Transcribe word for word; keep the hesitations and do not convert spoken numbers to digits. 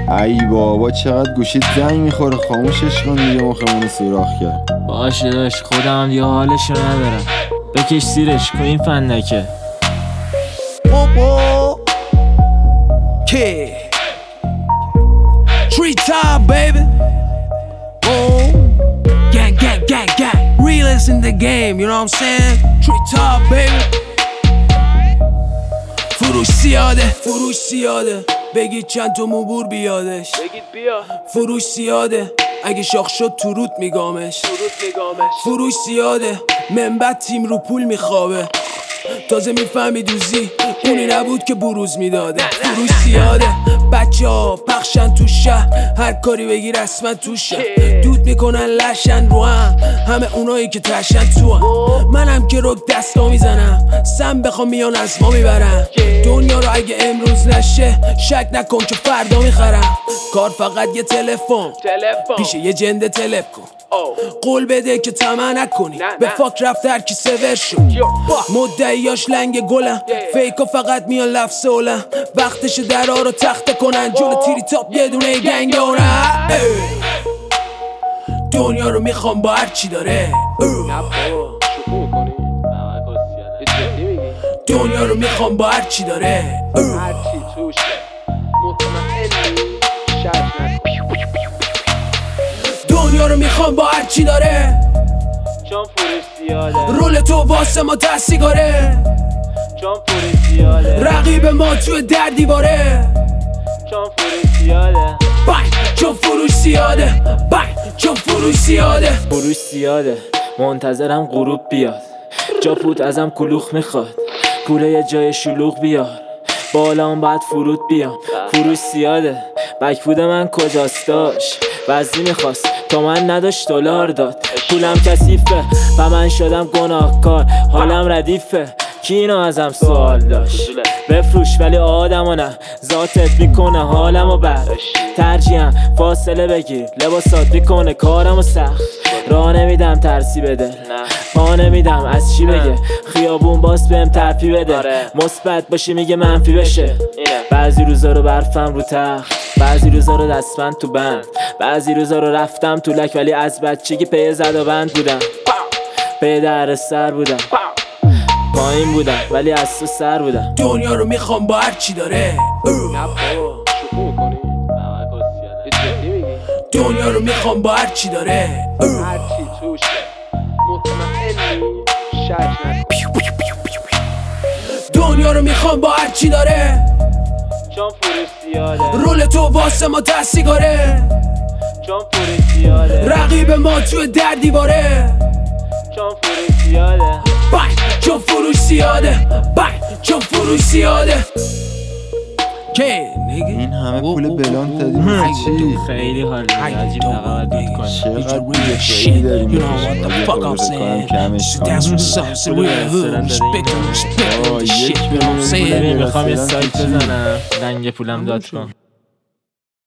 ای بابا چقدر گوشیت زنگ میخوره، خاموشش کن دیگه، مخمونو سوراخ کرد. باشه داشت خودم هم دیگه حالشو ندارم، بکش زیرش کن این فندکه. Kid Tree top baby. Oh gang gang gang gang realest in the game, you know what I'm saying? Tree top baby. فروش زیاده فروش زیاده بگید چند تا موبور بیادش، بگید بیا. فروش زیاده اگه شاخ شد تو رود میگامش، فروش زیاده منبت تیم رو پول میخوابه، تازه میفهمی دوزی اونی نبود که بروز میداده. فروش زیاده بچه ها پخشن تو شهر، هر کاری بگی رسما توشه، دود میکنن لشن رو هم همه اونایی که تشن تو هم. منم که رو دستا میزنم سم بخوام میان از ما میبرم دنیا رو، اگه امروز نشه شک نکن که فردا میخرم. کار فقط یه تلفن پیش یه جنده تلپ کن، قول بده که طمع نکنی، به فاک رفت هر کی سور شد. مدعیاش لنگ گلن، فیکا فقط میان لفظ اولن، وقتش درها رو تخته کنن جلو تیری تاپ یه دونه گنگونن. دنیا رو میخوام با هر چی داره، دنیا رو میخوام با هر چی داره، هر چی توشه مطمئنی شک نکن. دنیا رو میخوام با هر چی داره، چون فروش زیاده رول تو واسه ما ته سیگاره، چون فروش زیاده رقیب ما توی در دیواره، چون فروش زیاده بای چون فروش زیاده، بای چون فروش زیاده. فروش زیاده منتظرم غروب بیاد، جا پوت ازم کلوخ میخواد، پوله یه جای شلوغ بیار، بالام باید فرود بیام. فروش زیاده بک پود من کجاست داشت، وزی میخواست تا من نداشت دلار داد، پولم کثیفه و من شدم گناهکار، حالم ردیفه کی اینو ازم سوال داشت. بفروش ولی آدمو نه، ذاتت میکنه حالمو بر، ترجیحم فاصله بگیر لباسات میکنه کارمو سخت، راه نمیدم ترسی بده، پا نمیدم از چی بگه، خیابون باس بهم ترپی بده، مثبت باشی میگه منفی بشه. بعضی روزا رو برفم رو تخت، بعضی روزا رو دستبند تو بند، بعضی روزا رو رفتم تو لک ولی از بچگی پی زد و بند بودم، پی در سر بودم، پایین بودم ولی از تو سر بودم. دنیا رو میخوام با هر چی داره، دنیا رو میخوام با هر چی داره، هر چی توشه مطمئنی شک نکن. دنیا رو میخوام با هر چی داره، چون فروش زیاده رول تو واسه ما ته سیگاره، چون فروش زیاده رقیب ما توی در دیواره، چون فروش زیاده بای چون فروش زیاده، بای چون فروش زیاده. این همه پول بلان دادیم چی؟ خیلی حال میده عجیب نقابت دود کنی، چقدر پول خیلی داریم میکشیم میخوام یه سایت بزنم رنگ پولم داد کن.